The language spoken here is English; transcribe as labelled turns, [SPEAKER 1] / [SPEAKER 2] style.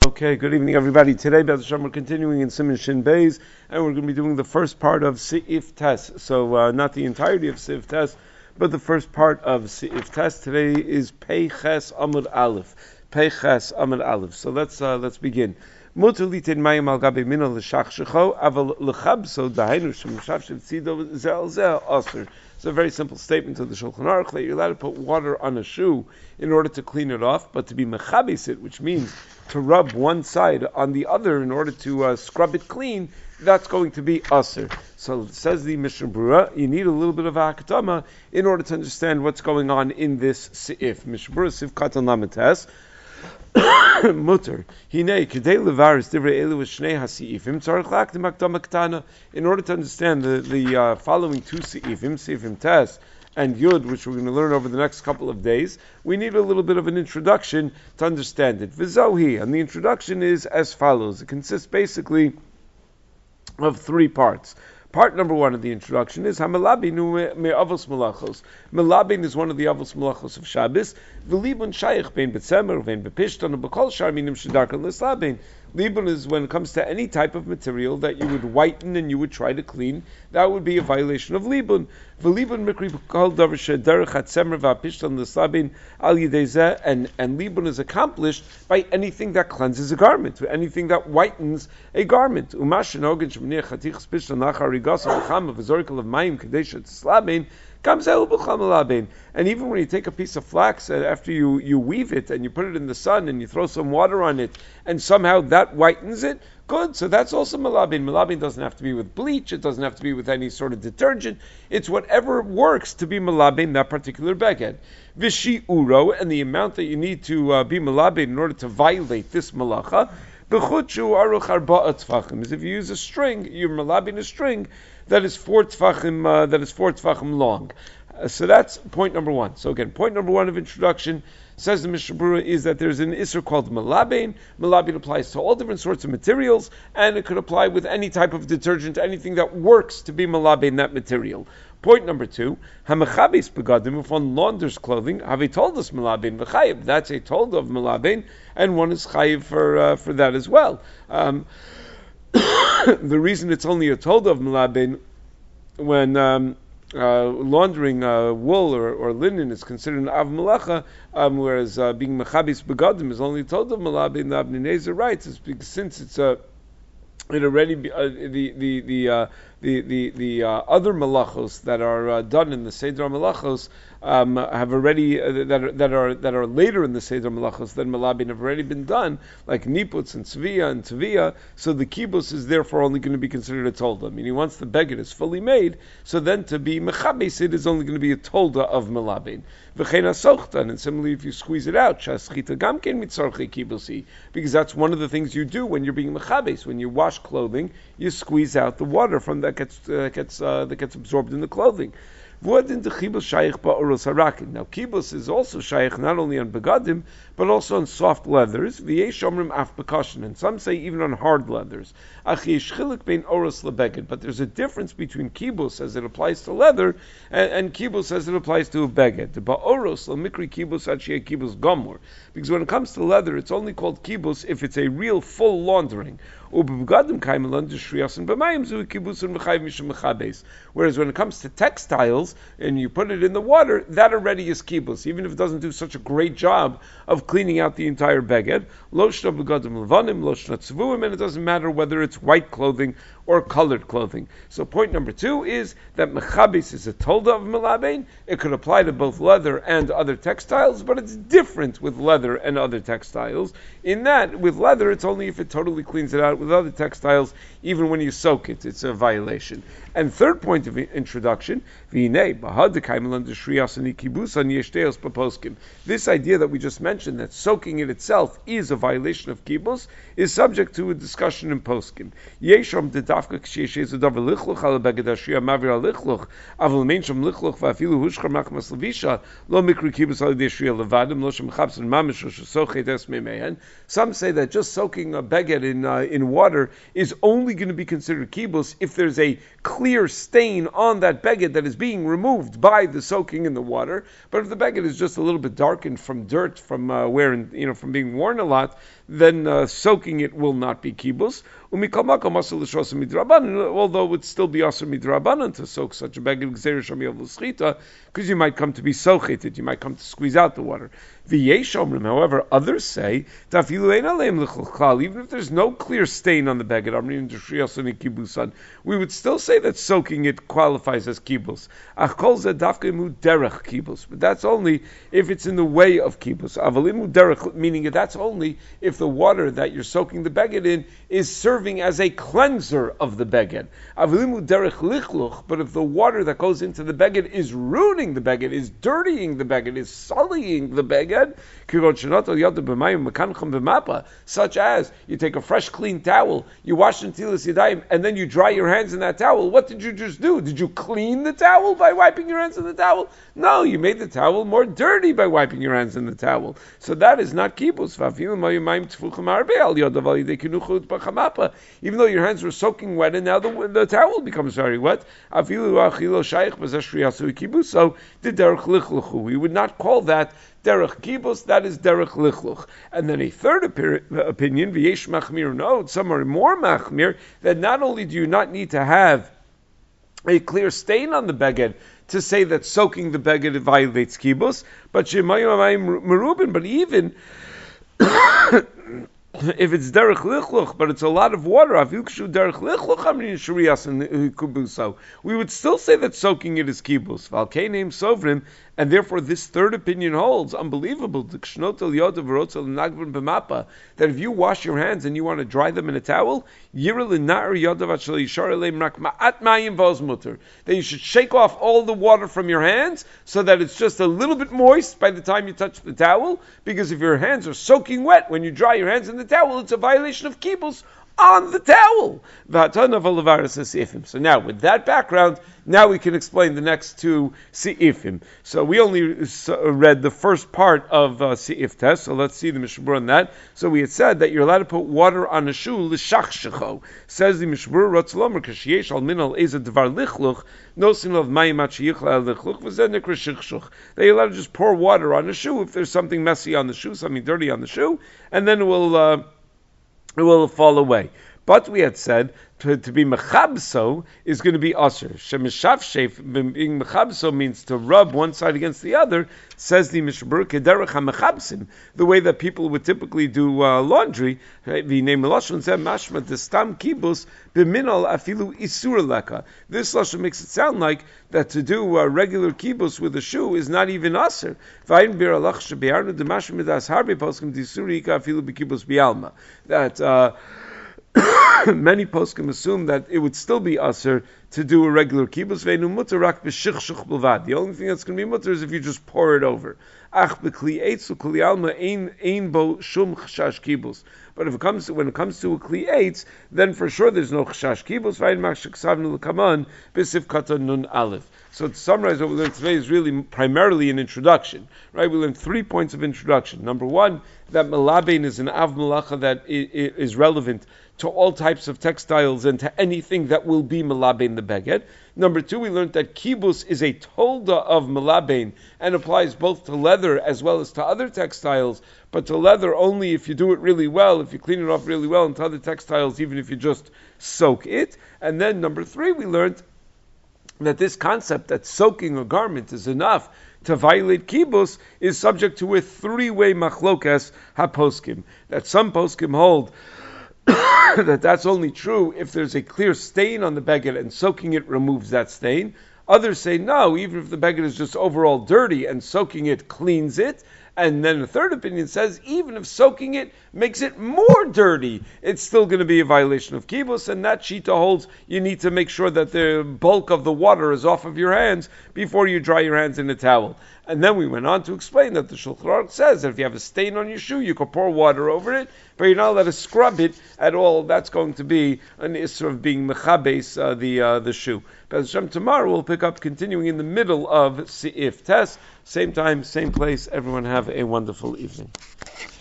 [SPEAKER 1] Okay, good evening, everybody. Today, B'ez Hashem, we're continuing in Siman Shin Beis, and we're going to be doing the first part of Seif Tes. So, not the entirety of Seif Tes, but the first part of Seif Tes. Today is Pei Ches Amud Aleph. Pei Ches Amud Aleph. So let's begin. Mutar litin mayim al gabe mina l'shachshecho, aval l'chabso dahainu shemshav shevtzido zel zel aser. It's a very simple statement of the Shulchan Aruch that you're allowed to put water on a shoe in order to clean it off, but to be mechabes it, which means to rub one side on the other in order to scrub it clean, that's going to be aser. So says the Mishnah Berurah, you need a little bit of hakdama in order to understand what's going on in this seif. Mishnah Berurah Seif Katan Lamed Tes. Mutter. Hinei kedei levaris divrei elu v'shnei hasiifim tzarich lakdim hakdama ktana. In order to understand the following two seifim, seifim Tes and Yud, which we're going to learn over the next couple of days, we need a little bit of an introduction to understand it. V'zohi, and the introduction is as follows. It consists basically of three parts. Part number one of the introduction is Hamalabinu me'avos malachos. Malabin is one of the avos malachos of Shabbos. V'libun shayich bein betzemer, bein bepishton, and b'kol shar minim shedarkan l'slabin. Libun is when it comes to any type of material that you would whiten and you would try to clean, that would be a violation of libun. V'libun mikri b'kol davar shederech hatzemer v'apishton l'slabin al yidei zeh, and libun is accomplished by anything that cleanses a garment, anything that whitens a garment. Umashin ogin shemniach hatichs pishton lachar rigasa v'chama v'zorkel of mayim kadesh tzlabin. And even when you take a piece of flax after you weave it and you put it in the sun and you throw some water on it and somehow that whitens it, good. So that's also malabin. Malabin doesn't have to be with bleach. It doesn't have to be with any sort of detergent. It's whatever works to be malabin that particular beged. Vishi uro, and the amount that you need to be malabin in order to violate this malacha. B'chutshu aruch arba'a tfachim. Is if you use a string, you're malabin a string that is 4 tfachim long. So that's point number one. So again, point number one of introduction, says the Mishnah Berurah, is that there's an isser called malabin. Malabin applies to all different sorts of materials, and it could apply with any type of detergent, anything that works to be malabin that material. Point number two, hamachabis begadim, if one launders clothing, have told us malabin v'chayiv. That's a told of malabin, and one is chayiv for that as well. The reason it's only a told of malabin when laundering wool or linen is considered an av malacha, whereas being machabis begadim is only told of malabin. The Avnei Nezer writes, is because since it's it already the other malachos that are done in the Seder malachos have already that are later in the Seder malachos than malabin have already been done, like niputz and tzviya. So the kibbutz is therefore only going to be considered a tolda. Meaning once the beged is fully made, so then to be mechabes it is only going to be a tolda of malabin. V'chein hasochtan, and similarly if you squeeze it out, shaschita gamken mitzorchei kibbusi, because that's one of the things you do when you're being mechabes. When you wash clothing, you squeeze out the water from that gets absorbed in the clothing. Now, kibbutz is also shaykh not only on begadim, but also on soft leathers. And some say even on hard leathers. But there's a difference between kibbutz as it applies to leather and kibbutz as it applies to a beged. Because when it comes to leather, it's only called kibbutz if it's a real full laundering. Whereas when it comes to textiles and you put it in the water, that already is kibbutz, even if it doesn't do such a great job of cleaning out the entire beged. And it doesn't matter whether it's white clothing or colored clothing. So point number two is that mechabis is a tolda of malabein. It could apply to both leather and other textiles, but it's different with leather and other textiles. In that, with leather, it's only if it totally cleans it out. With other textiles, even when you soak it, it's a violation. And third point of introduction, this idea that we just mentioned, that soaking it itself is a violation of kibbutz, is subject to a discussion in poskim. Some say that just soaking a beged in water is only going to be considered kibbutz if there's a clear stain on that beged that is being removed by the soaking in the water. But if the beged is just a little bit darkened from dirt, from from being worn a lot, then soaking it will not be kibus. Although it would still be asr midrabanan to soak such a beged because you might come to be socheted, you might come to squeeze out the water. However, others say that even if there's no clear stain on the beged, we would still say that soaking it qualifies as kibus. But that's only if it's in the way of kibus. Meaning that's only if the water that you're soaking the beged in is serving as a cleanser of the beged. But if the water that goes into the beged is ruining the beged, is dirtying the beged, is sullying the beged, such as you take a fresh clean towel, you wash in tilas yadayim, and then you dry your hands in that towel. What did you just do? Did you clean the towel by wiping your hands in the towel? No, you made the towel more dirty by wiping your hands in the towel. So that is not kibus. Even though your hands were soaking wet and now the towel becomes very wet, so we would not call that derech kibus, that is derech lichluch. And then a third opinion, v'yesh machmir, no, some are more machmir, that not only do you not need to have a clear stain on the beged to say that soaking the beged violates kibus, but shemayim merubin, but even if it's derech lichluch, but it's a lot of water, we would still say that soaking it is kibus. And therefore this third opinion holds, unbelievable, that if you wash your hands and you want to dry them in a towel, that you should shake off all the water from your hands so that it's just a little bit moist by the time you touch the towel, because if your hands are soaking wet when you dry your hands in the towel, it's a violation of kibus on the towel. So now, with that background, now we can explain the next two Se'ifim. So we only read the first part of Se'if Tes, so let's see the Mishbur on that. So we had said that you're allowed to put water on a shoe, l'shachshecho. Says the Mishbur, Ratzlomer, Kashiyesh al min al eza dvar lichluch, nosin of mayim achiyichla al lichluch, v'zed nekra shichshuch. That you're allowed to just pour water on a shoe if there's something messy on the shoe, something dirty on the shoe, and then it will fall away. But we had said to be mechabso is going to be aser. Shemishafshef, being mechabso means to rub one side against the other. Says the Mishbur kederech hamechabsim, the way that people would typically do laundry. The name lashon said mashma destam kibus b'minal afilu isur leka. This lashon makes it sound like that to do regular kibus with a shoe is not even aser. V'ayin bir alach shebiarnu demashma midas harbe poskim disuri ka afilu b'kibus bialma. That many poskim assume that it would still be aser to do a regular kibus. Ve'enu mutar rak b'shichshuch b'lvad. The only thing that's going to be mutar is if you just pour it over. Ach b'kli eitz u'kli alma ein bo shum chashash kibus. But when it comes to a kli eitz, then for sure there's no chashash kibus. V'ayin machshik savnu l'kaman b'sif kata nun aleph. So to summarize, what we learned today is really primarily an introduction, right? We learned 3 points of introduction. Number one, that malabein is an av malacha that is relevant to all types of textiles and to anything that will be malabein the beged. Number two, we learned that kibus is a tolda of malabein and applies both to leather as well as to other textiles, but to leather only if you do it really well, if you clean it off really well, and to other textiles even if you just soak it. And then number three, we learned that this concept that soaking a garment is enough to violate kibus is subject to a three-way machlokas haposkim. That some poskim hold that that's only true if there's a clear stain on the beged and soaking it removes that stain. Others say no, even if the beged is just overall dirty and soaking it cleans it. And then the third opinion says, even if soaking it makes it more dirty, it's still going to be a violation of kibus, and that shita holds you need to make sure that the bulk of the water is off of your hands before you dry your hands in a towel. And then we went on to explain that the Shulchan Aruch says that if you have a stain on your shoe, you can pour water over it, but you're not allowed to scrub it at all. That's going to be an issur of being mechabes the shoe. But Hashem, tomorrow we'll pick up continuing in the middle of Se'if Tes. Same time, same place. Everyone have a wonderful evening.